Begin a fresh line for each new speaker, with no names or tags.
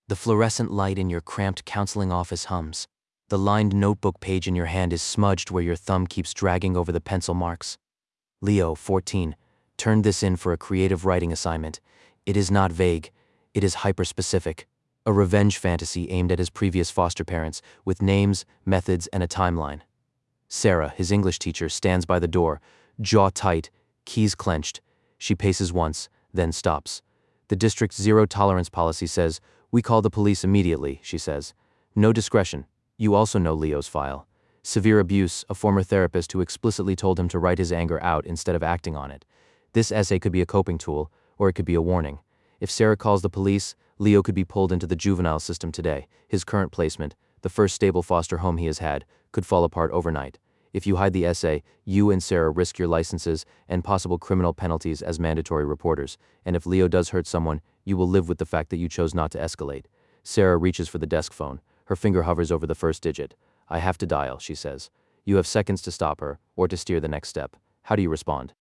The fluorescent light in your cramped counseling office hums. The lined notebook page in your hand is smudged where your thumb keeps dragging over the pencil marks. Leo, 14, turned this in for a creative writing assignment. It is not vague. It is hyper-specific. A revenge fantasy aimed at his previous foster parents, with names, methods, and a timeline. Sarah, his English teacher, stands by the door, jaw tight, keys clenched. She paces once, then stops. The district's zero-tolerance policy says, "We call the police immediately," she says. No discretion. You also know Leo's file. Severe abuse, a former therapist who explicitly told him to write his anger out instead of acting on it. This essay could be a coping tool, or it could be a warning. If Sarah calls the police, Leo could be pulled into the juvenile system today. His current placement, the first stable foster home he has had, could fall apart overnight. If you hide the essay, you and Sarah risk your licenses and possible criminal penalties as mandatory reporters, and if Leo does hurt someone, you will live with the fact that you chose not to escalate. Sarah reaches for the desk phone. Her finger hovers over the first digit. "I have to dial," she says. You have seconds to stop her, or to steer the next step. How do you respond?